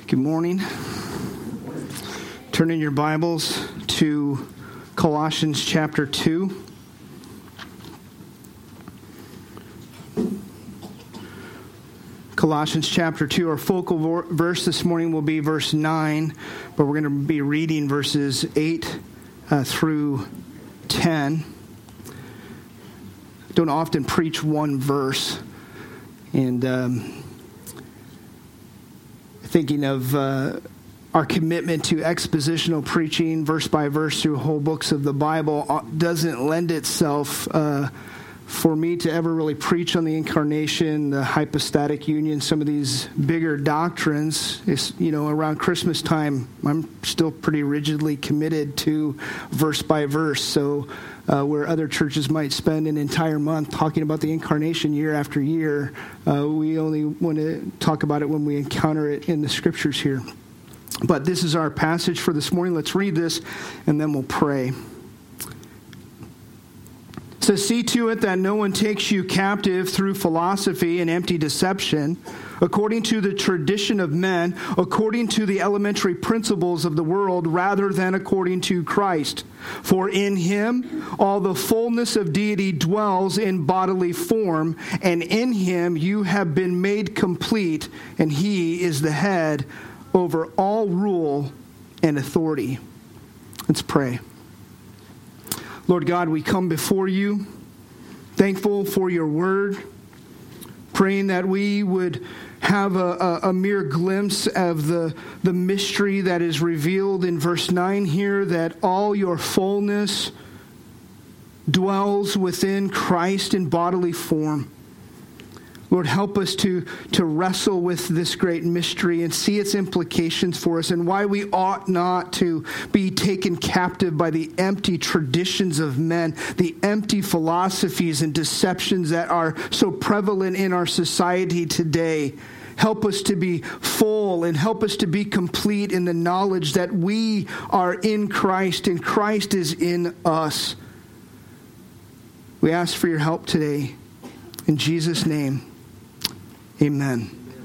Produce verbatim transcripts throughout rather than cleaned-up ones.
Good morning. Turn in your Bibles to Colossians chapter two. Colossians chapter two. Our focal verse this morning will be verse nine, but we're going to be reading verses eight uh, through ten. I don't often preach one verse, and um, thinking of uh, our commitment to expositional preaching, verse by verse through whole books of the Bible, doesn't lend itself uh, for me to ever really preach on the incarnation, the hypostatic union, some of these bigger doctrines. It's, you know, around Christmas time, I'm still pretty rigidly committed to verse by verse. So uh, where other churches might spend an entire month talking about the incarnation year after year, uh, we only want to talk about it when we encounter it in the scriptures here. But this is our passage for this morning. Let's read this, and then we'll pray. It says, "See to it that no one takes you captive through philosophy and empty deception, according to the tradition of men, according to the elementary principles of the world, rather than according to Christ. For in him all the fullness of deity dwells in bodily form, and in him you have been made complete, and he is the head over all rule and authority." Let's pray. Lord God, we come before you, thankful for your word, praying that we would have a, a, a mere glimpse of the, the mystery that is revealed in verse nine here, that all your fullness dwells within Christ in bodily form. Lord, help us to, to wrestle with this great mystery and see its implications for us and why we ought not to be taken captive by the empty traditions of men, the empty philosophies and deceptions that are so prevalent in our society today. Help us to be full and help us to be complete in the knowledge that we are in Christ and Christ is in us. We ask for your help today. In Jesus' name. Amen.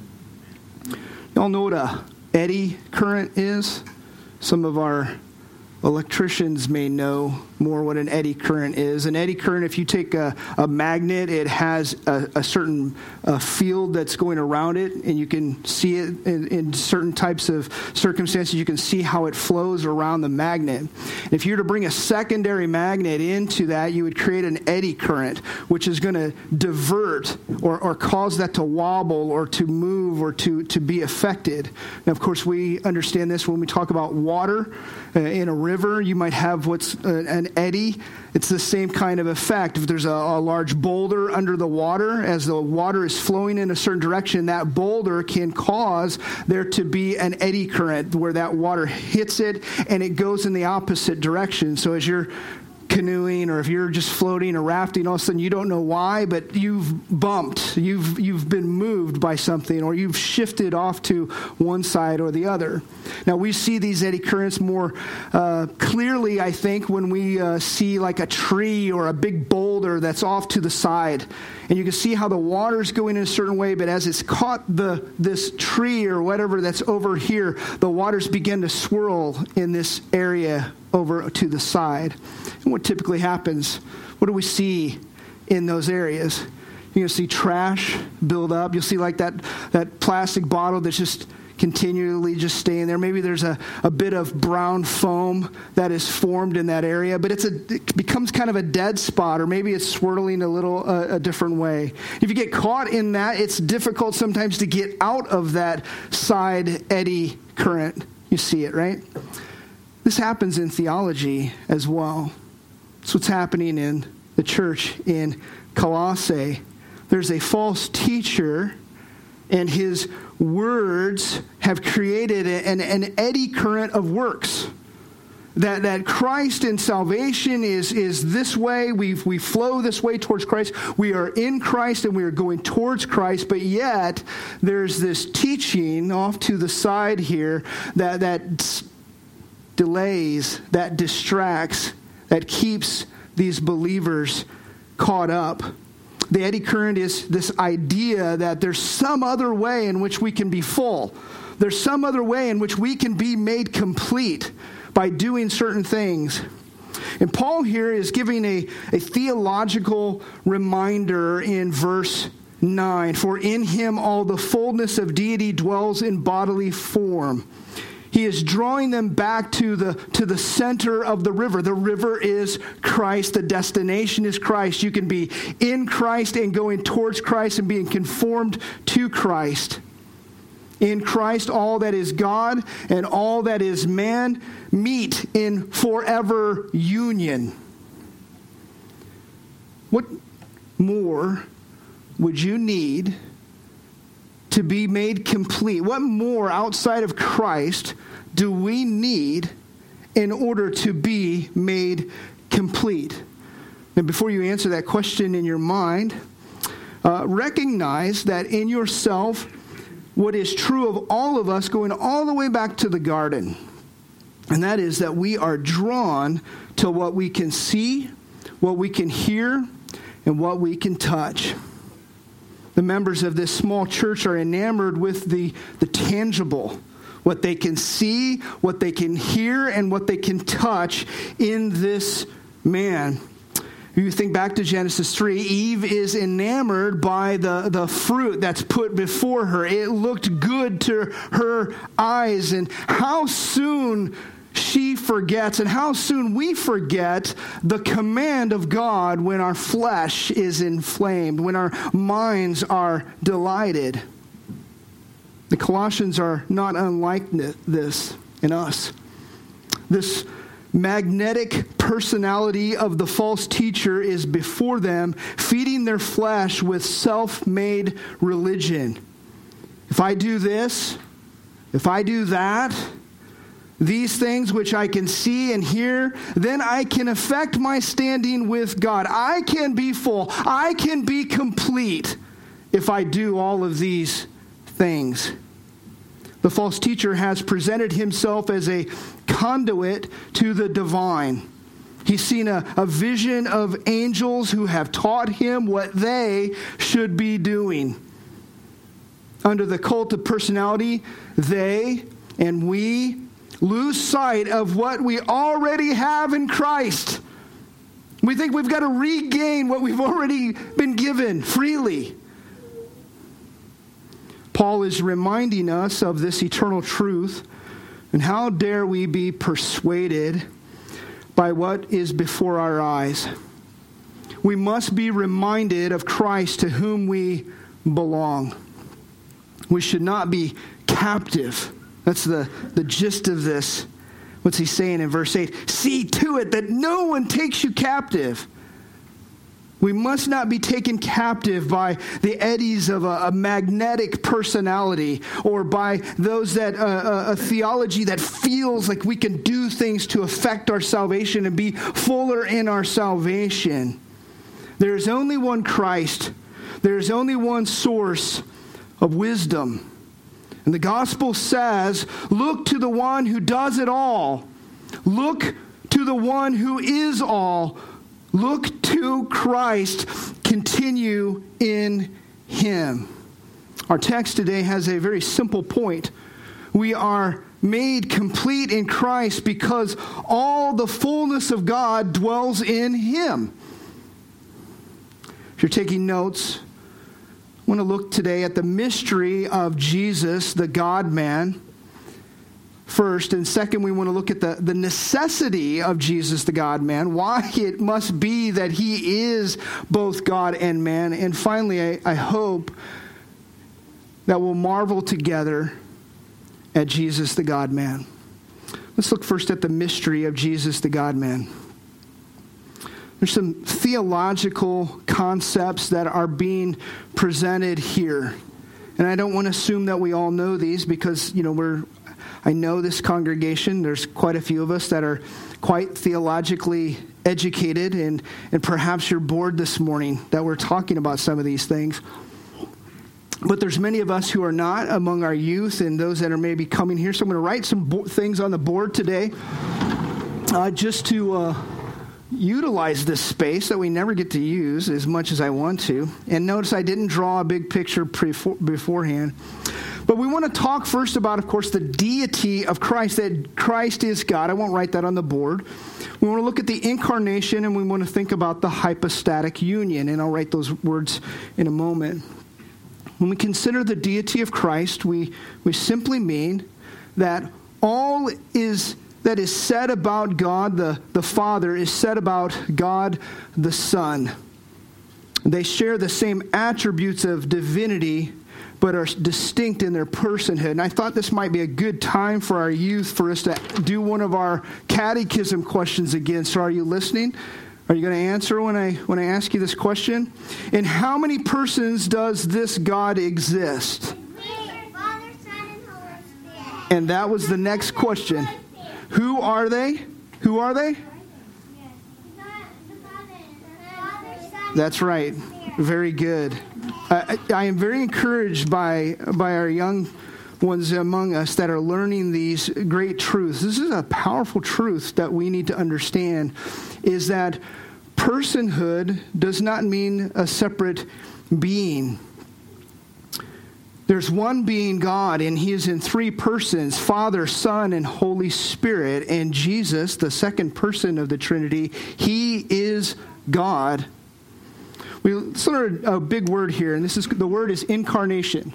Y'all know what a eddy current is? Some of our electricians may know more what an eddy current is. An eddy current, if you take a, a magnet, it has a, a certain uh, field that's going around it, and you can see it in, in certain types of circumstances. You can see how it flows around the magnet. And if you were to bring a secondary magnet into that, you would create an eddy current, which is going to divert or, or cause that to wobble or to move or to, to be affected. Now, of course, we understand this when we talk about water. Uh, in a river, you might have what's uh, an eddy. It's the same kind of effect. If there's a, a large boulder under the water, as the water is flowing in a certain direction, that boulder can cause there to be an eddy current where that water hits it and it goes in the opposite direction. So as you're canoeing, or if you're just floating or rafting, all of a sudden you don't know why, but you've bumped, you've you've been moved by something, or you've shifted off to one side or the other. Now we see these eddy currents more uh, clearly, I think, when we uh, see like a tree or a big boulder that's off to the side, and you can see how the water's going in a certain way, but as it's caught the this tree or whatever that's over here, the waters begin to swirl in this area over to the side. And what typically happens, what do we see in those areas? You're going to see trash build up. You'll see like that, that plastic bottle that's just continually just staying there. Maybe there's a, a bit of brown foam that is formed in that area, but it's a, it becomes kind of a dead spot, or maybe it's swirling a little uh, a different way. If you get caught in that, it's difficult sometimes to get out of that side eddy current. You see it, right? This happens in theology as well. It's what's happening in the church in Colossae. There's a false teacher, and his words have created an, an eddy current of works. That that Christ and salvation is, is this way. We we flow this way towards Christ. We are in Christ and we are going towards Christ. But yet there's this teaching off to the side here that that delays, that distracts, that keeps these believers caught up. The eddy current is this idea that there's some other way in which we can be full. there's some other way in which we can be made complete by doing certain things. And Paul here is giving a, a theological reminder in verse nine. For in him all the fullness of deity dwells in bodily form. He is drawing them back to the, to the center of the river. The river is Christ. The destination is Christ. You can be in Christ and going towards Christ and being conformed to Christ. In Christ, all that is God and all that is man meet in forever union. What more would you need to be made complete? What more outside of Christ do we need in order to be made complete? And before you answer that question in your mind, uh, recognize that in yourself, what is true of all of us going all the way back to the garden, and that is that we are drawn to what we can see, what we can hear, and what we can touch. The members of this small church are enamored with the, the tangible, what they can see, what they can hear, and what they can touch in this man. You think back to Genesis three, Eve is enamored by the, the fruit that's put before her. It looked good to her eyes. And how soon she forgets, and how soon we forget the command of God when our flesh is inflamed, when our minds are delighted. The Colossians are not unlike this in us. This magnetic personality of the false teacher is before them, feeding their flesh with self-made religion. If I do this, if I do that, these things which I can see and hear, then I can affect my standing with God. I can be full. I can be complete if I do all of these things. The false teacher has presented himself as a conduit to the divine. He's seen a, a vision of angels who have taught him what they should be doing. Under the cult of personality, they and we lose sight of what we already have in Christ. We think we've got to regain what we've already been given freely. Paul is reminding us of this eternal truth, and how dare we be persuaded by what is before our eyes. We must be reminded of Christ to whom we belong. We should not be captive. That's the, the gist of this. What's he saying in verse eight? See to it that no one takes you captive. We must not be taken captive by the eddies of a, a magnetic personality, or by those that uh, a theology that feels like we can do things to affect our salvation and be fuller in our salvation. There is only one Christ. There is only one source of wisdom. And the gospel says, look to the one who does it all. Look to the one who is all. Look to Christ. Continue in him. Our text today has a very simple point. We are made complete in Christ because all the fullness of God dwells in him. If you're taking notes, I want to look today at the mystery of Jesus, the God-man, first. And second, we want to look at the, the necessity of Jesus, the God-man, why it must be that he is both God and man. And finally, I, I hope that we'll marvel together at Jesus, the God-man. Let's look first at the mystery of Jesus, the God-man. There's some theological concepts that are being presented here. And I don't want to assume that we all know these because, you know, we're, I know this congregation, there's quite a few of us that are quite theologically educated, and, and perhaps you're bored this morning that we're talking about some of these things. But there's many of us who are not among our youth and those that are maybe coming here. So I'm going to write some bo- things on the board today uh, just to uh, utilize this space that we never get to use as much as I want to. And notice I didn't draw a big picture pre- beforehand. But we want to talk first about, of course, the deity of Christ, that Christ is God. I won't write that on the board. We want to look at the incarnation, and we want to think about the hypostatic union, and I'll write those words in a moment. When we consider the deity of Christ, we, we simply mean that all is that is said about God the, the Father is said about God the Son. They share the same attributes of divinity, but are distinct in their personhood. And I thought this might be a good time for our youth for us to do one of our catechism questions again. So are you listening? Are you going to answer when I when I ask you this question? In how many persons does this God exist? Father, Son, and Holy Spirit. And that was the next question. Who are they? Who are they? That's right. Very good. Uh, I, I am very encouraged by by our young ones among us that are learning these great truths. This is a powerful truth that we need to understand, is that personhood does not mean a separate being. There's one being, God, and he is in three persons, Father, Son, and Holy Spirit. And Jesus, the second person of the Trinity, he is God. We learned a big word here, and this is the word is incarnation.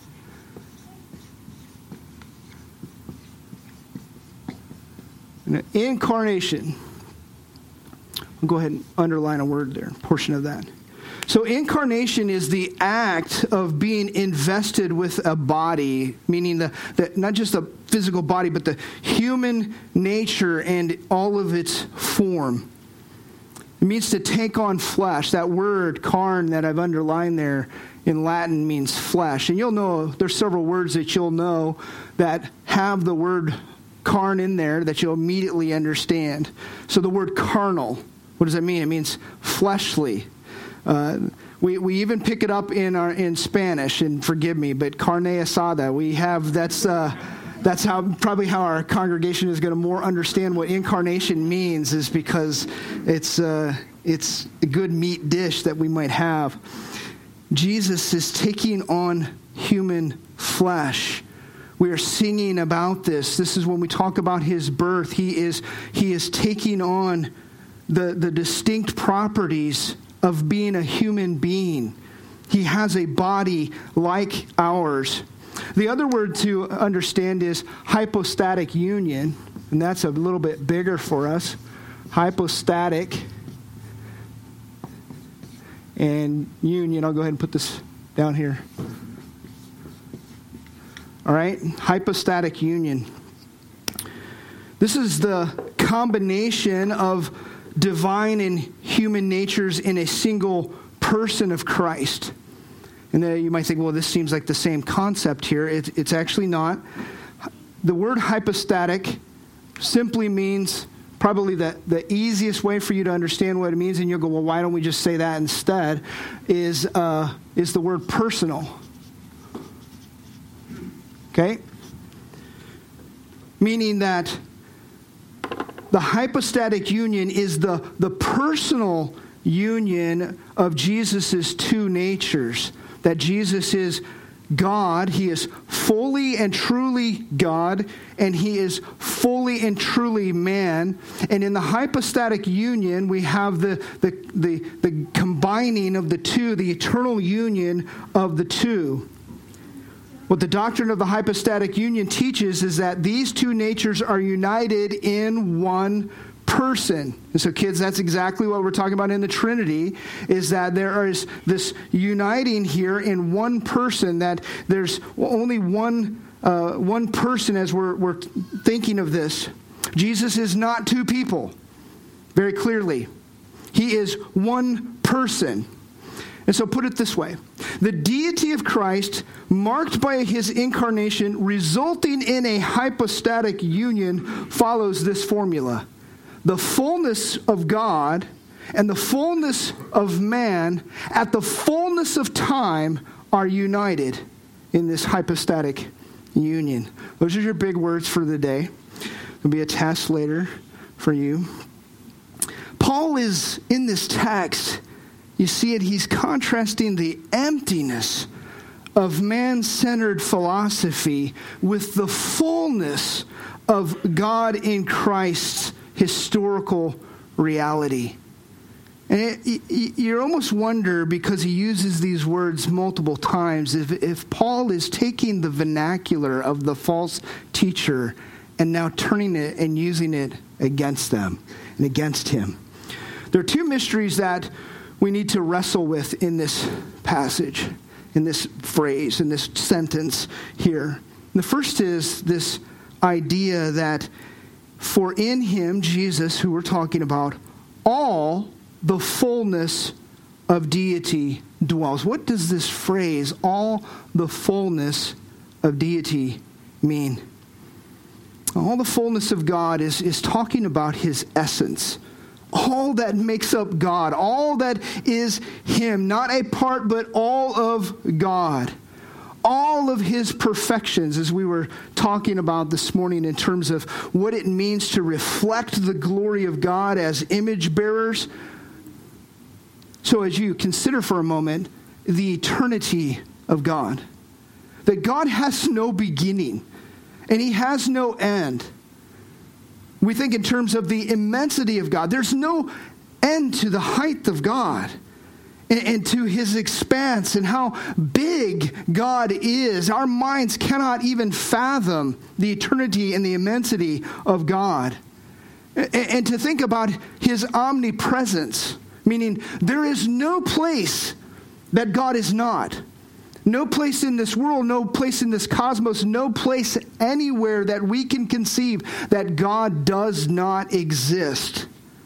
Incarnation. I'll go ahead and underline a word there, a portion of that. So incarnation is the act of being invested with a body, meaning the, the not just the physical body, but the human nature and all of its form. It means to take on flesh. That word, carn, that I've underlined there in Latin means flesh. And you'll know, there's several words that you'll know that have the word carn in there that you'll immediately understand. So the word carnal, what does that mean? It means fleshly. Uh, we we even pick it up in our in Spanish, and forgive me, but carne asada. We have that's uh, that's how probably how our congregation is going to more understand what incarnation means, is because it's uh, it's a good meat dish that we might have. Jesus is taking on human flesh. We are singing about this. This is when we talk about his birth. He is he is taking on the the distinct properties of being a human being. He has a body like ours. The other word to understand is hypostatic union, and that's a little bit bigger for us. Hypostatic and union. I'll go ahead and put this down here. All right, hypostatic union. This is the combination of divine and human natures in a single person of Christ. And then you might think, well, this seems like the same concept here. It, it's actually not. The word hypostatic simply means, probably the, the easiest way for you to understand what it means, and you'll go, well, why don't we just say that instead, is, uh, is the word personal. Okay? Meaning that the hypostatic union is the, the personal union of Jesus' two natures. That Jesus is God, he is fully and truly God, and he is fully and truly man. And in the hypostatic union, we have the, the, the, the combining of the two, the eternal union of the two. What the doctrine of the hypostatic union teaches is that these two natures are united in one person. And so, kids, that's exactly what we're talking about in the Trinity, is that there is this uniting here in one person, that there's only one uh, one person as we're, we're thinking of this. Jesus is not two people, very clearly. He is one person. And so put it this way. The deity of Christ, marked by his incarnation, resulting in a hypostatic union, follows this formula. The fullness of God and the fullness of man at the fullness of time are united in this hypostatic union. Those are your big words for the day. There'll be a test later for you. Paul is in this text. You see it, he's contrasting the emptiness of man-centered philosophy with the fullness of God in Christ's historical reality. And it, it, you almost wonder, because he uses these words multiple times, if, if Paul is taking the vernacular of the false teacher and now turning it and using it against them and against him. There are two mysteries that we need to wrestle with in this passage, in this phrase, in this sentence here. The first is this idea that for in him, Jesus, who we're talking about, all the fullness of deity dwells. What does this phrase, all the fullness of deity, mean? All the fullness of God is, is talking about his essence. All that makes up God. All that is him. Not a part, but all of God. All of his perfections, as we were talking about this morning in terms of what it means to reflect the glory of God as image bearers. So as you consider for a moment the eternity of God, that God has no beginning and he has no end. We think in terms of the immensity of God. There's no end to the height of God and, and to his expanse and how big God is. Our minds cannot even fathom the eternity and the immensity of God. And, and to think about his omnipresence, meaning there is no place that God is not. No place in this world, no place in this cosmos, no place anywhere that we can conceive that God does not exist.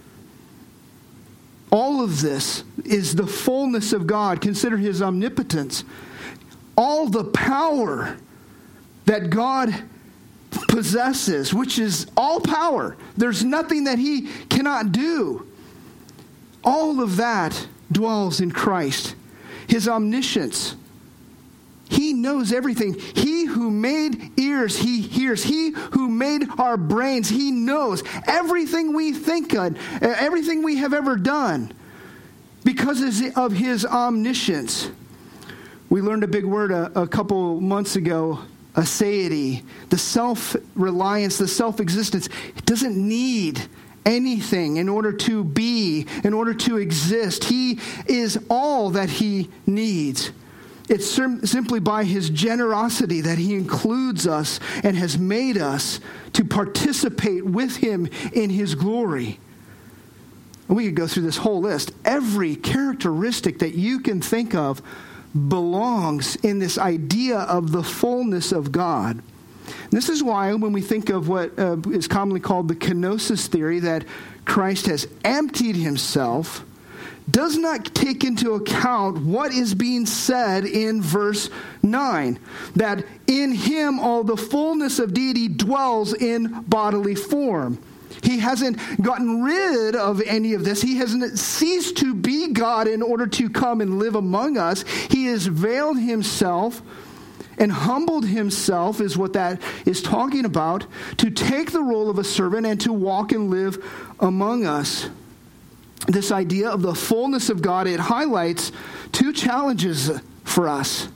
All of this is the fullness of God. Consider his omnipotence. All the power that God possesses, which is all power. There's nothing that he cannot do. All of that dwells in Christ. His omniscience. He knows everything. He who made ears, he hears. He who made our brains, he knows everything we think of, everything we have ever done, because of his omniscience. We learned a big word a, a couple months ago, aseity, the self-reliance, the self-existence. It doesn't need anything in order to be, in order to exist. He is all that he needs. It's simply by his generosity that he includes us and has made us to participate with him in his glory. And we could go through this whole list. Every characteristic that you can think of belongs in this idea of the fullness of God. And this is why when we think of what uh, is commonly called the kenosis theory, that Christ has emptied himself, does not take into account what is being said in verse nine, that in him all the fullness of deity dwells in bodily form. He hasn't gotten rid of any of this. He hasn't ceased to be God in order to come and live among us. He has veiled himself and humbled himself, is what that is talking about, to take the role of a servant and to walk and live among us. This idea of the fullness of God, it highlights two challenges for us.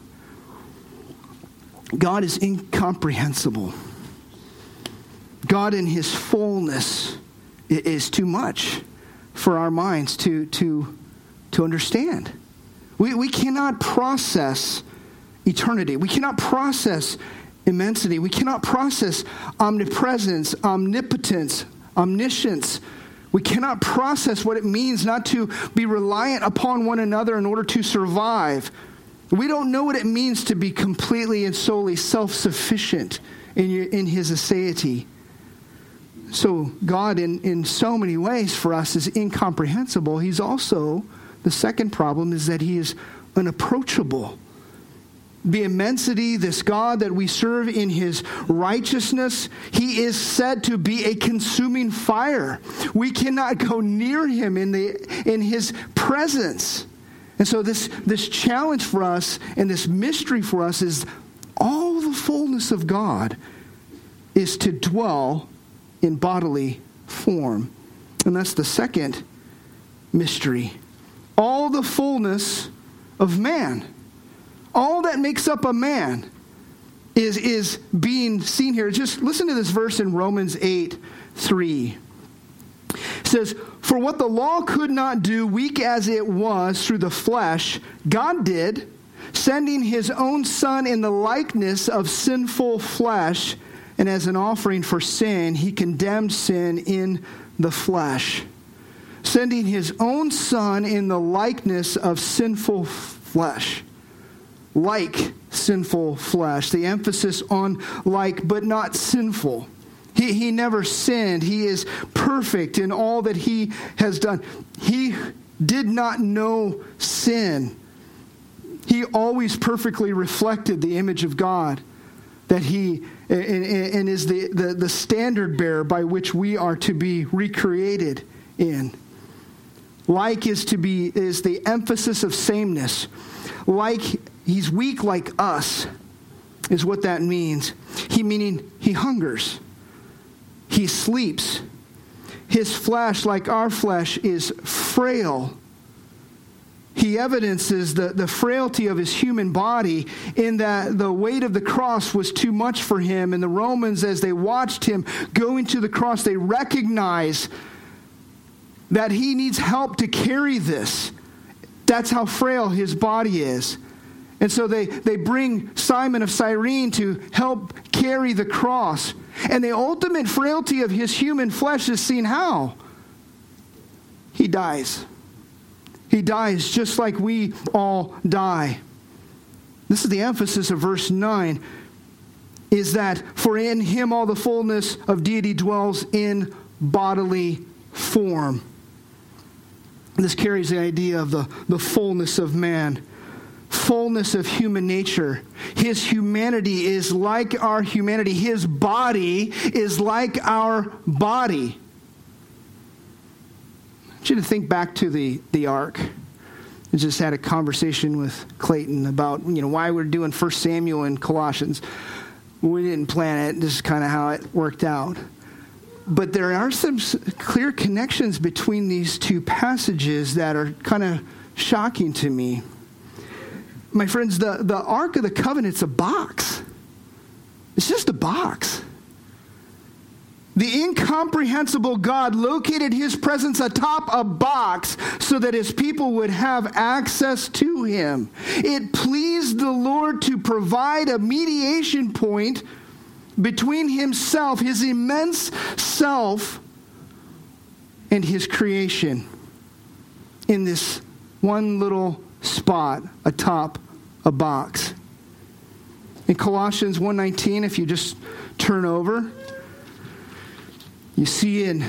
God is incomprehensible. God in his fullness is too much for our minds to, to, to understand. We, we cannot process eternity. We cannot process immensity. We cannot process omnipresence, omnipotence, omniscience. We cannot process what it means not to be reliant upon one another in order to survive. We don't know what it means to be completely and solely self-sufficient in, your, in his aseity. So God, in, in so many ways for us, is incomprehensible. He's also, the second problem is that he is unapproachable. The immensity, this God that we serve in his righteousness, he is said to be a consuming fire. We cannot go near him in the in his presence. And so this, this challenge for us and this mystery for us is all the fullness of God is to dwell in bodily form. And that's the second mystery. All the fullness of man. All that makes up a man is, is being seen here. Just listen to this verse in Romans eight three. It says, "For what the law could not do, weak as it was through the flesh, God did, sending his own Son in the likeness of sinful flesh, and as an offering for sin, he condemned sin in the flesh." Sending his own Son in the likeness of sinful flesh. Like sinful flesh. The emphasis on like, but not sinful. He, he never sinned. He is perfect in all that he has done. He did not know sin. He always perfectly reflected the image of God. That he and, and is the, the, the standard bearer by which we are to be recreated in. Like is to be is the emphasis of sameness. Like he's weak like us is what that means. He meaning he hungers. He sleeps. His flesh, like our flesh, is frail. He evidences the, the frailty of his human body in that the weight of the cross was too much for him. And the Romans, as they watched him going to the cross, they recognize that he needs help to carry this. That's how frail his body is. And so they, they bring Simon of Cyrene to help carry the cross. And the ultimate frailty of his human flesh is seen how? He dies. He dies just like we all die. This is the emphasis of verse nine, is that for in him all the fullness of deity dwells in bodily form. This carries the idea of the, the fullness of man, fullness of human nature. His humanity is like our humanity. His body is like our body. I want you to think back to the, the ark. I just had a conversation with Clayton about, you know, why we're doing First Samuel and Colossians. We didn't plan it. This is kind of how it worked out. But there are some clear connections between these two passages that are kind of shocking to me. My friends, the, the Ark of the Covenant's a box. It's just a box. The incomprehensible God located his presence atop a box so that his people would have access to him. It pleased the Lord to provide a mediation point between himself, his immense self, and his creation in this one little spot atop a box. In Colossians one nineteen, if you just turn over, you see in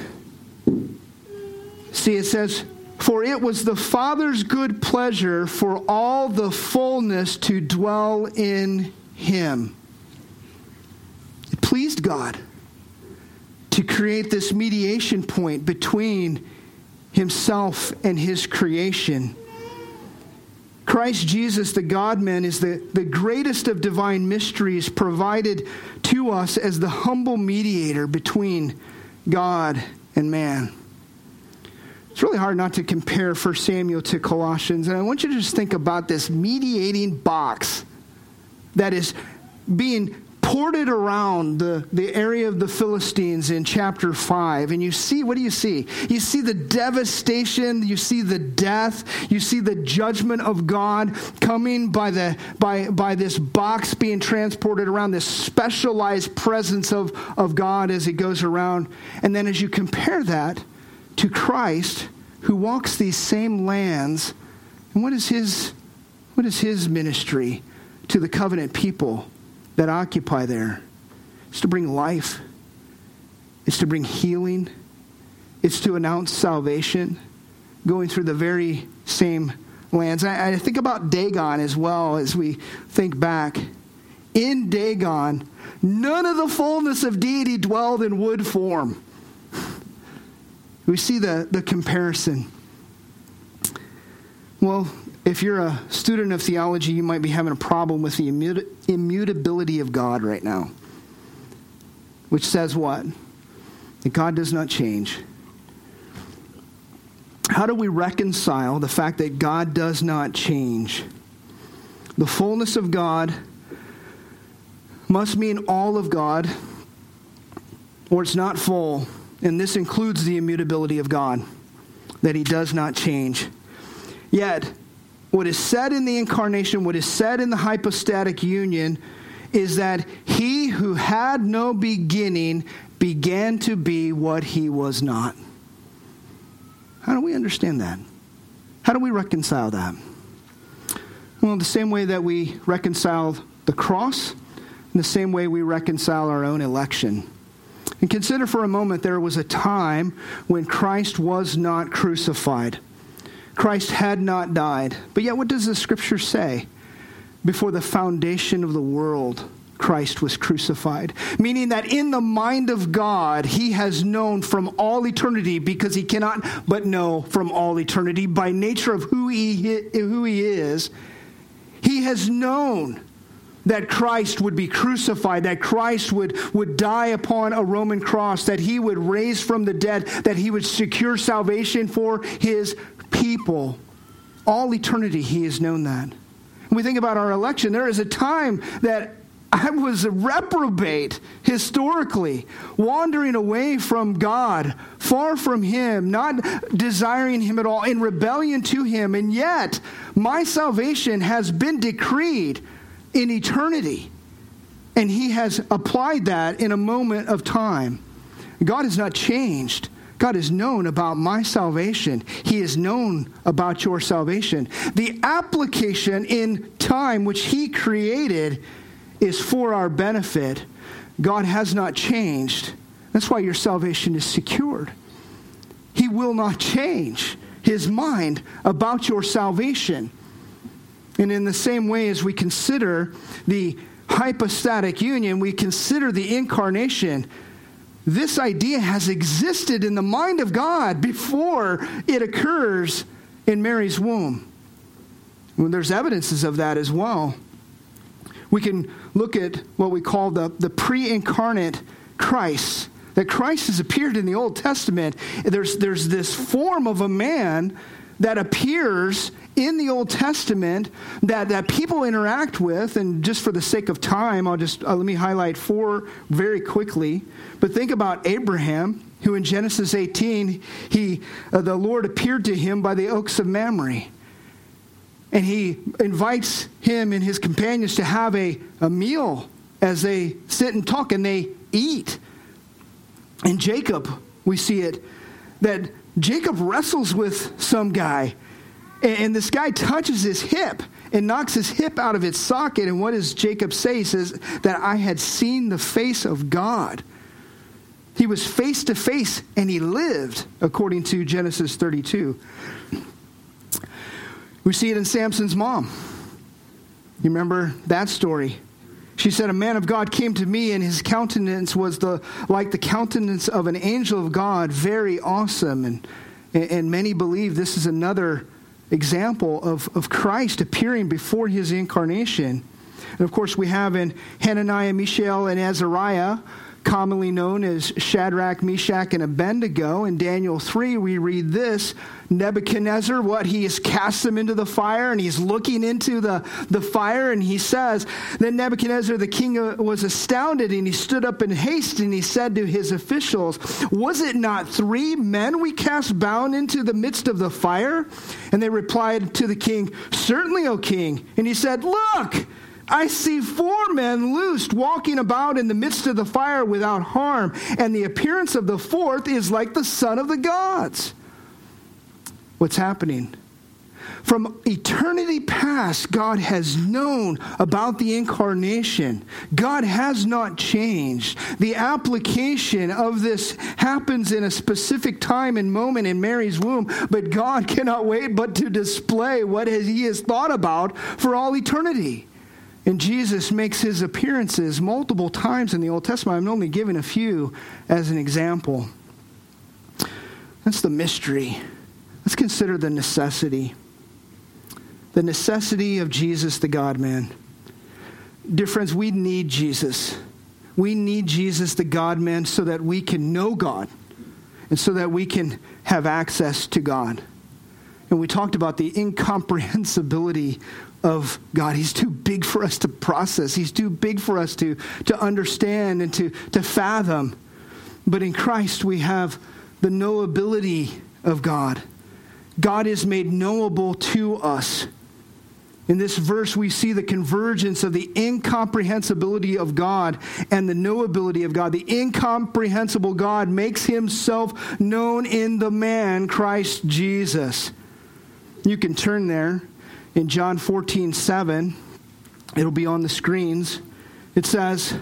see it says, "For it was the Father's good pleasure for all the fullness to dwell in him." It pleased God to create this mediation point between himself and his creation. Christ Jesus, the God-man, is the, the greatest of divine mysteries provided to us as the humble mediator between God and man. It's really hard not to compare First Samuel to Colossians. And I want you to just think about this mediating box that is being ported around the, the area of the Philistines in chapter five. And you see, what do you see? You see the devastation, you see the death, you see the judgment of God coming by the by by this box being transported around, this specialized presence of, of God as it goes around. And then as you compare that to Christ, who walks these same lands, and what is his what is his ministry to the covenant people that occupy there? It's to bring life. It's to bring healing. It's to announce salvation, going through the very same lands. I, I think about Dagon as well as we think back. In Dagon, none of the fullness of deity dwelled in wood form. We see the, the comparison. Well, if you're a student of theology, you might be having a problem with the immut- immutability of God right now. Which says what? That God does not change. How do we reconcile the fact that God does not change? The fullness of God must mean all of God, or it's not full. And this includes the immutability of God, that he does not change. Yet, what is said in the incarnation, what is said in the hypostatic union, is that he who had no beginning began to be what he was not. How do we understand that? How do we reconcile that? Well, the same way that we reconcile the cross, in the same way we reconcile our own election. And consider for a moment there was a time when Christ was not crucified. Christ had not died. But yet what does the scripture say? Before the foundation of the world, Christ was crucified. Meaning that in the mind of God, he has known from all eternity, because he cannot but know from all eternity by nature of who he, who he is. He has known that Christ would be crucified, that Christ would, would die upon a Roman cross, that he would raise from the dead, that he would secure salvation for his people. All eternity he has known that. When we think about our election, there is a time that I was a reprobate historically, wandering away from God, far from him, not desiring him at all, in rebellion to him. And yet, my salvation has been decreed in eternity. And he has applied that in a moment of time. God has not changed. God has known about my salvation. He has known about your salvation. The application in time which he created is for our benefit. God has not changed. That's why your salvation is secured. He will not change his mind about your salvation. And in the same way as we consider the hypostatic union, we consider the incarnation. This idea has existed in the mind of God before it occurs in Mary's womb. Well, there's evidences of that as well. We can look at what we call the, the pre-incarnate Christ. That Christ has appeared in the Old Testament. There's, there's this form of a man that appears in the Old Testament that, that people interact with. And just for the sake of time, I'll just uh, let me highlight four very quickly. But think about Abraham, who in Genesis eighteen, he uh, the Lord appeared to him by the oaks of Mamre. And he invites him and his companions to have a, a meal as they sit and talk, and they eat. In Jacob, we see it, that Jacob wrestles with some guy, and, and this guy touches his hip and knocks his hip out of its socket. And what does Jacob say? He says that I had seen the face of God. He was face to face, and he lived, according to Genesis thirty-two. We see it in Samson's mom. You remember that story? She said, a man of God came to me, and his countenance was the like the countenance of an angel of God, very awesome. And, and many believe this is another example of, of Christ appearing before his incarnation. And of course, we have in Hananiah, Mishael, and Azariah, commonly known as Shadrach, Meshach, and Abednego. In Daniel three, we read this. Nebuchadnezzar, what? He has cast them into the fire, and he's looking into the, the fire, and he says, then Nebuchadnezzar the king was astounded, and he stood up in haste, and he said to his officials, was it not three men we cast bound into the midst of the fire? And they replied to the king, certainly, O king. And he said, look, I see four men loosed, walking about in the midst of the fire without harm, and the appearance of the fourth is like the son of the gods. What's happening? From eternity past, God has known about the incarnation. God has not changed. The application of this happens in a specific time and moment in Mary's womb, but God cannot wait but to display what he has thought about for all eternity. And Jesus makes his appearances multiple times in the Old Testament. I'm only giving a few as an example. That's the mystery. Let's consider the necessity. The necessity of Jesus, the God-man. Dear friends, we need Jesus. We need Jesus, the God-man, so that we can know God and so that we can have access to God. And we talked about the incomprehensibility of God. He's too big for us to process. He's too big for us to, to understand and to, to fathom. But in Christ, we have the knowability of God. God is made knowable to us. In this verse, we see the convergence of the incomprehensibility of God and the knowability of God. The incomprehensible God makes himself known in the man, Christ Jesus. You can turn there in John fourteen seven. It'll be on the screens. It says,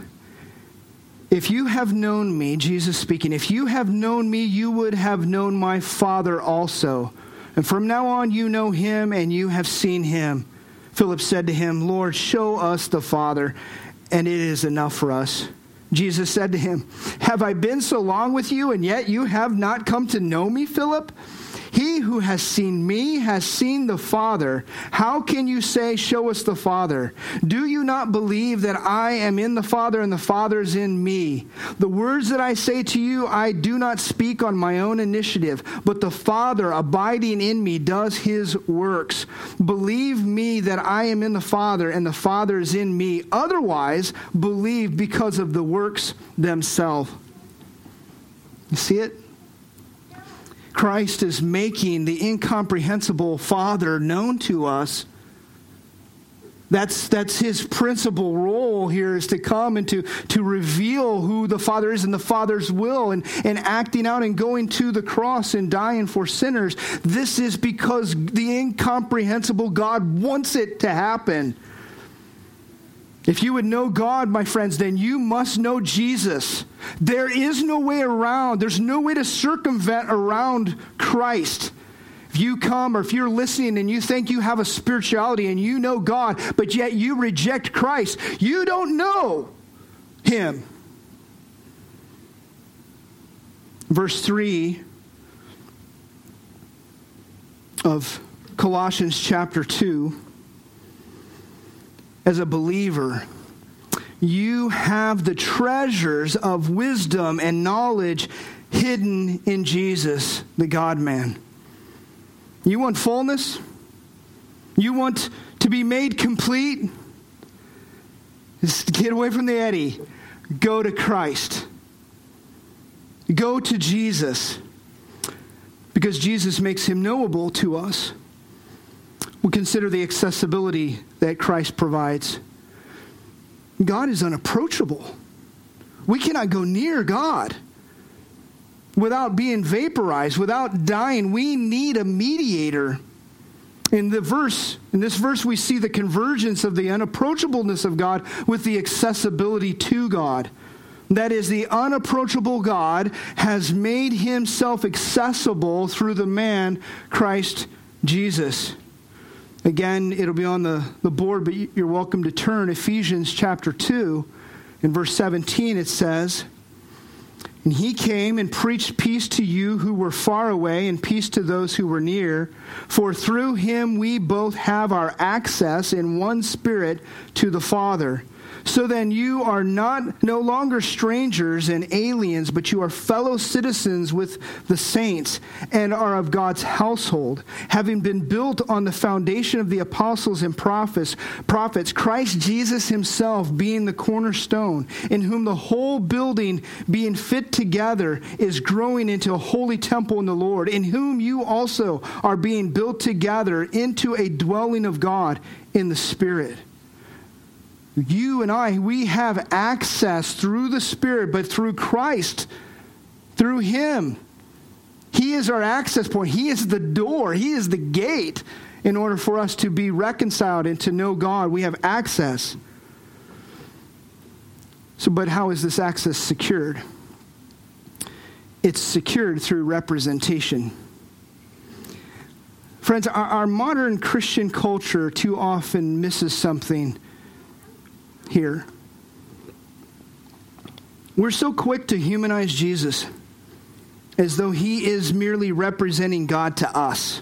if you have known me, Jesus speaking, if you have known me, you would have known my Father also. And from now on, you know him and you have seen him. Philip said to him, Lord, show us the Father, and it is enough for us. Jesus said to him, have I been so long with you, and yet you have not come to know me, Philip? He who has seen me has seen the Father. How can you say, show us the Father? Do you not believe that I am in the Father and the Father is in me? The words that I say to you, I do not speak on my own initiative, but the Father abiding in me does his works. Believe me that I am in the Father and the Father is in me. Otherwise, believe because of the works themselves. You see it? Christ is making the incomprehensible Father known to us. That's, that's his principal role here, is to come and to, to reveal who the Father is and the Father's will, and, and acting out and going to the cross and dying for sinners. This is because the incomprehensible God wants it to happen. If you would know God, my friends, then you must know Jesus. There is no way around. There's no way to circumvent around Christ. If you come, or if you're listening and you think you have a spirituality and you know God, but yet you reject Christ, you don't know him. Verse three of Colossians chapter two. As a believer, you have the treasures of wisdom and knowledge hidden in Jesus, the God-man. You want fullness? You want to be made complete? Just get away from the eddy. Go to Christ. Go to Jesus. Because Jesus makes him knowable to us. We'll consider the accessibility that Christ provides. God is unapproachable. We cannot go near God without being vaporized, without dying. We need a mediator. In the verse, in this verse, we see the convergence of the unapproachableness of God with the accessibility to God. That is, the unapproachable God has made himself accessible through the man, Christ Jesus. Again, it'll be on the, the board, but you're welcome to turn. Ephesians chapter two, in verse seventeen, it says, and he came and preached peace to you who were far away, and peace to those who were near. For through him we both have our access in one Spirit to the Father. So then you are not no longer strangers and aliens, but you are fellow citizens with the saints and are of God's household, having been built on the foundation of the apostles and prophets, prophets, Christ Jesus himself being the cornerstone, in whom the whole building being fit together is growing into a holy temple in the Lord, in whom you also are being built together into a dwelling of God in the Spirit. You and I, we have access through the Spirit, but through Christ, through him. He is our access point. He is the door. He is the gate in order for us to be reconciled and to know God. We have access. So, but how is this access secured? It's secured through representation. Friends, our, our modern Christian culture too often misses something here. We're so quick to humanize Jesus as though he is merely representing God to us,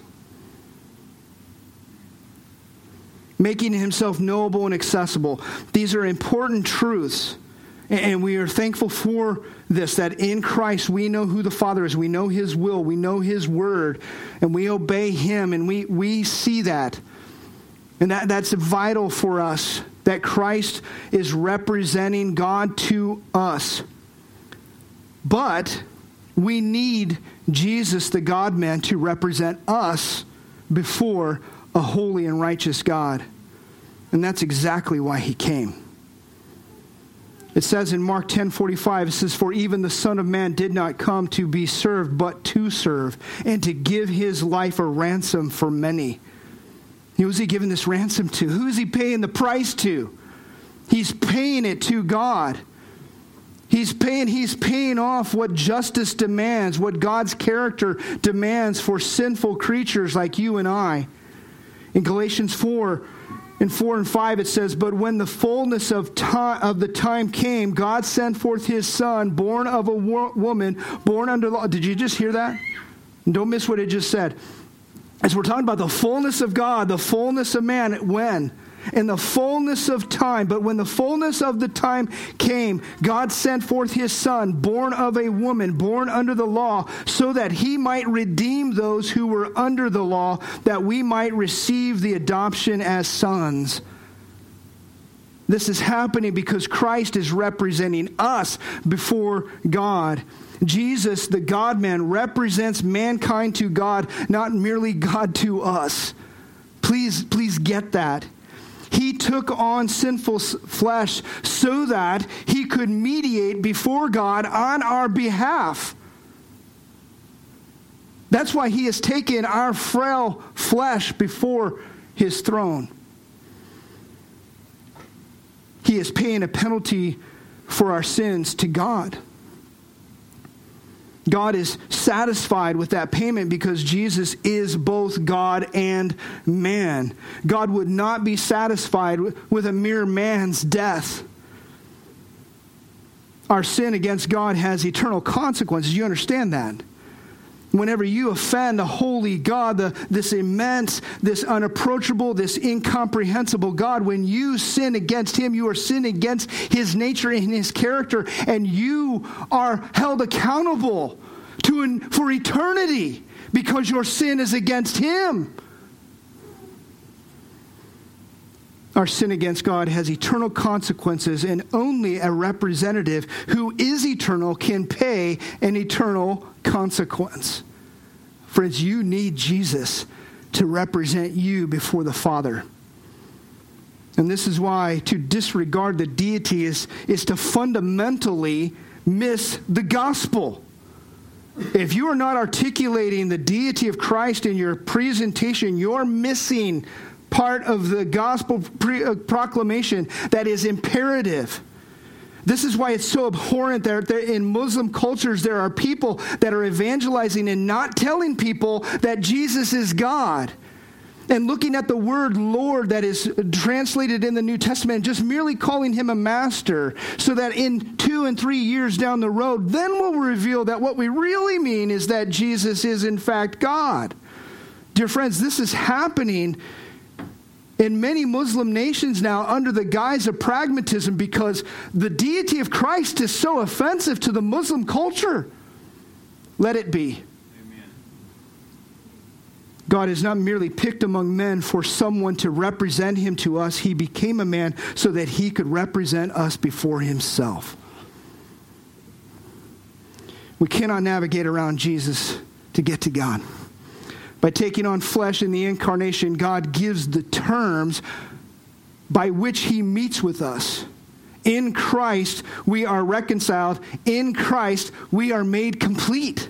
making himself knowable and accessible. These are important truths, and we are thankful for this, that in Christ we know who the Father is, we know his will, we know his word, and we obey him, and we, we see that. And that, that's vital for us, that Christ is representing God to us. But we need Jesus, the God-man, to represent us before a holy and righteous God. And that's exactly why he came. It says in Mark ten forty-five, it says, "For even the Son of Man did not come to be served, but to serve, and to give his life a ransom for many." Who is he giving this ransom to? Who is he paying the price to? He's paying it to God. He's paying, he's paying off what justice demands, what God's character demands for sinful creatures like you and I. In Galatians four, in four and five, it says, "But when the fullness of time of the time came, God sent forth his Son, born of a wo- woman, born under law." Did you just hear that? Don't miss what it just said. As we're talking about the fullness of God, the fullness of man, when? In the fullness of time. But when the fullness of the time came, God sent forth his Son, born of a woman, born under the law, so that he might redeem those who were under the law, that we might receive the adoption as sons. This is happening because Christ is representing us before God. Jesus, the God-man, represents mankind to God, not merely God to us. Please, please get that. He took on sinful flesh so that he could mediate before God on our behalf. That's why he has taken our frail flesh before his throne. He is paying a penalty for our sins to God. God is satisfied with that payment because Jesus is both God and man. God would not be satisfied with a mere man's death. Our sin against God has eternal consequences. You understand that? Whenever you offend the holy God, the, this immense, this unapproachable, this incomprehensible God, when you sin against him, you are sinning against his nature and his character, and you are held accountable to an, for eternity because your sin is against him. Our sin against God has eternal consequences, and only a representative who is eternal can pay an eternal consequence. Friends, you need Jesus to represent you before the Father. And this is why to disregard the deity is, is to fundamentally miss the gospel. If you are not articulating the deity of Christ in your presentation, you're missing part of the gospel pre- uh, proclamation that is imperative. This is why it's so abhorrent that in Muslim cultures there are people that are evangelizing and not telling people that Jesus is God. And looking at the word Lord that is translated in the New Testament, just merely calling him a master, so that in two and three years down the road, then we'll reveal that what we really mean is that Jesus is in fact God. Dear friends, this is happening in many Muslim nations now under the guise of pragmatism because the deity of Christ is so offensive to the Muslim culture. Let it be. Amen. God is not merely picked among men for someone to represent him to us. He became a man so that he could represent us before himself. We cannot navigate around Jesus to get to God. By taking on flesh in the incarnation, God gives the terms by which he meets with us. In Christ, we are reconciled. In Christ, we are made complete.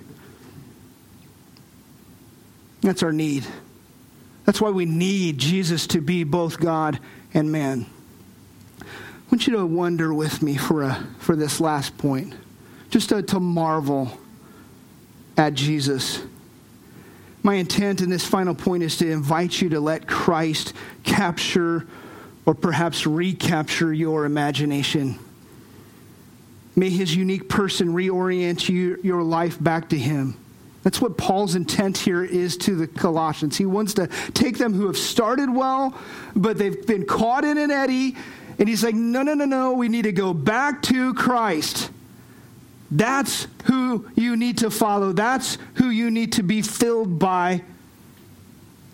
That's our need. That's why we need Jesus to be both God and man. I want you to wonder with me for a, for this last point. Just to, to marvel at Jesus. My intent in this final point is to invite you to let Christ capture or perhaps recapture your imagination. May his unique person reorient you, your life back to him. That's what Paul's intent here is to the Colossians. He wants to take them who have started well, but they've been caught in an eddy, and he's like, no, no, no, no, we need to go back to Christ. That's who you need to follow. That's who you need to be filled by.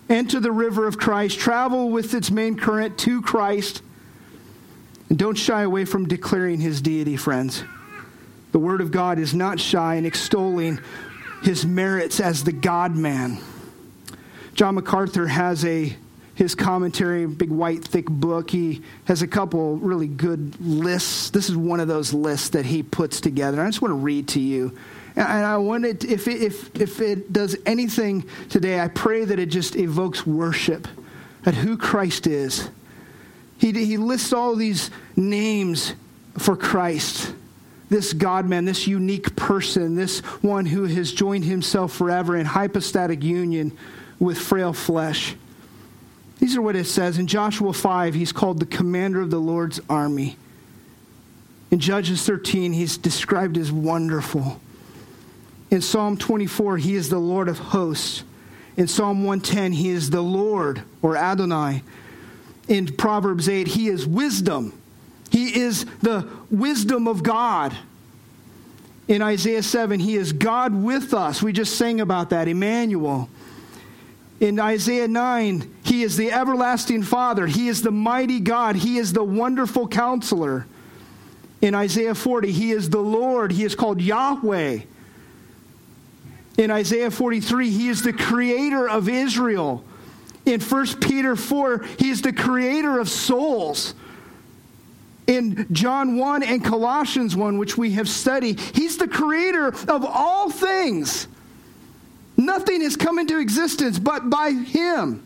Enter the river of Christ. Travel with its main current to Christ. And don't shy away from declaring his deity, friends. The Word of God is not shy in extolling his merits as the God-man. John MacArthur has a his commentary, big white thick book. He has a couple really good lists. This is one of those lists that he puts together. I just want to read to you. And I wanted, if it, if if it does anything today, I pray that it just evokes worship at who Christ is. He he lists all these names for Christ. This God-man, this unique person, this one who has joined himself forever in hypostatic union with frail flesh. These are what it says. In Joshua five, he's called the commander of the Lord's army. In Judges thirteen, he's described as wonderful. In Psalm twenty-four, he is the Lord of hosts. In Psalm one ten, he is the Lord, or Adonai. In Proverbs eight, he is wisdom. He is the wisdom of God. In Isaiah seven, he is God with us. We just sang about that, Emmanuel. In Isaiah nine, he is the everlasting Father. He is the mighty God. He is the wonderful counselor. In Isaiah forty, he is the Lord. He is called Yahweh. In Isaiah forty-three, he is the creator of Israel. In First Peter four, he is the creator of souls. In John one and Colossians one, which we have studied, he's the creator of all things. Nothing has come into existence but by him.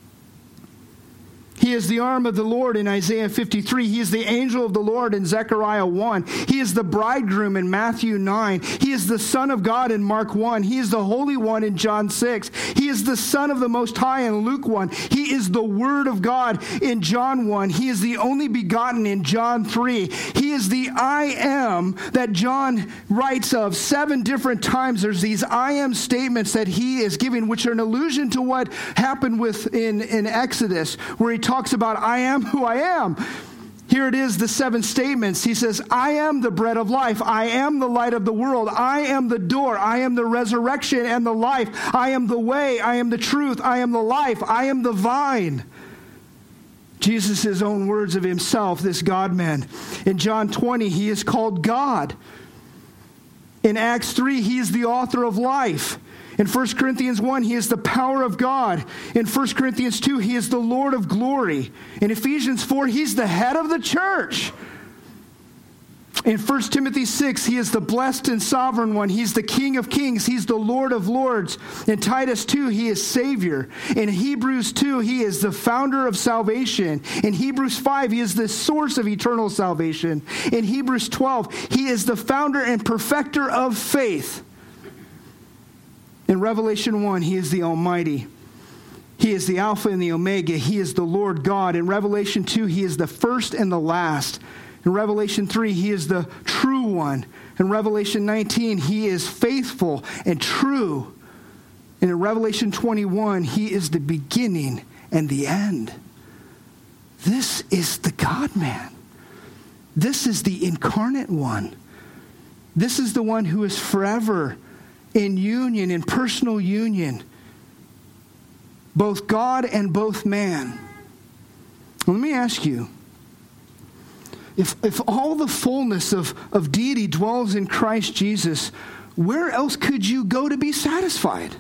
He is the arm of the Lord in Isaiah fifty-three. He is the angel of the Lord in Zechariah one. He is the bridegroom in Matthew nine. He is the Son of God in Mark one. He is the Holy One in John six. He is the Son of the Most High in Luke one. He is the Word of God in John one. He is the only begotten in John three. He is the I am that John writes of seven different times. There's these I am statements that he is giving, which are an allusion to what happened with in, in Exodus, where he talks about I am who I am. Here it is, the seven statements. He says, I am the bread of life. I am the light of the world. I am the door. I am the resurrection and the life. I am the way. I am the truth. I am the life. I am the vine. Jesus' own words of himself, this God-man. In John twenty, he is called God. In Acts three, he is the author of life. In First Corinthians one, he is the power of God. In First Corinthians two, he is the Lord of glory. In Ephesians four, he's the head of the church. In First Timothy six, he is the blessed and sovereign one. He's the King of kings. He's the Lord of lords. In Titus two, he is Savior. In Hebrews two, he is the founder of salvation. In Hebrews five, he is the source of eternal salvation. In Hebrews twelve, he is the founder and perfecter of faith. In Revelation one, he is the Almighty. He is the Alpha and the Omega. He is the Lord God. In Revelation two, he is the first and the last. In Revelation three, he is the true one. In Revelation nineteen, he is faithful and true. And in Revelation twenty-one, he is the beginning and the end. This is the God-man. This is the incarnate one. This is the one who is forever in union, in personal union, both God and both man. Let me ask you, if if all the fullness of, of deity dwells in Christ Jesus, where else could you go to be satisfied?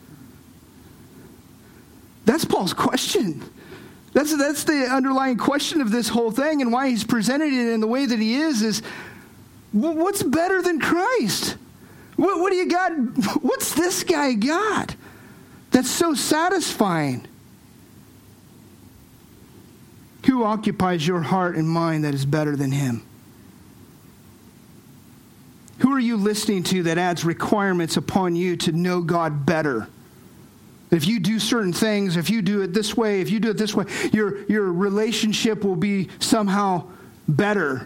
That's Paul's question. That's, that's the underlying question of this whole thing, and why he's presented it in the way that he is, is what's better than Christ? What, what do you got? What's this guy got that's so satisfying? Who occupies your heart and mind that is better than him? Who are you listening to that adds requirements upon you to know God better? If you do certain things, if you do it this way, if you do it this way, your, your relationship will be somehow better.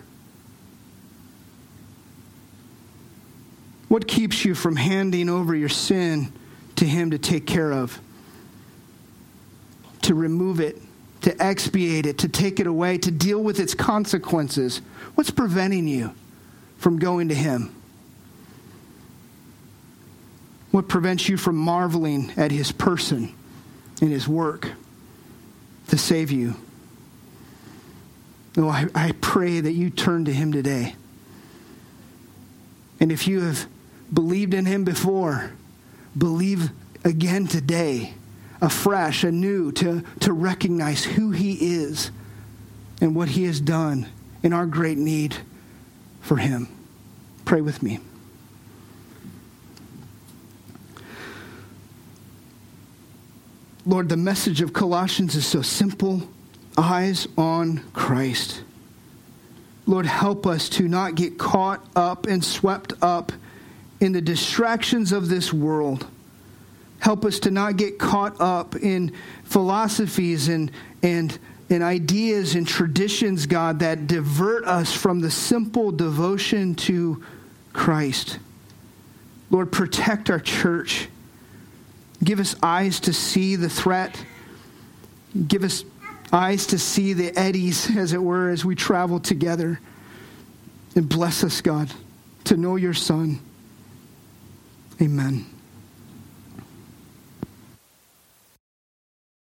What keeps you from handing over your sin to him to take care of? To remove it, to expiate it, to take it away, to deal with its consequences. What's preventing you from going to him? What prevents you from marveling at his person? in his work to save you. Oh, I, I pray that you turn to him today. And if you have believed in him before, believe again today, afresh, anew, to, to recognize who he is and what he has done in our great need for him. Pray with me. Lord, the message of Colossians is so simple. Eyes on Christ. Lord, help us to not get caught up and swept up in the distractions of this world. Help us to not get caught up in philosophies and, and, and ideas and traditions, God, that divert us from the simple devotion to Christ. Lord, protect our church. Give us eyes to see the threat. Give us eyes to see the eddies, as it were, as we travel together. And bless us, God, to know your Son. Amen.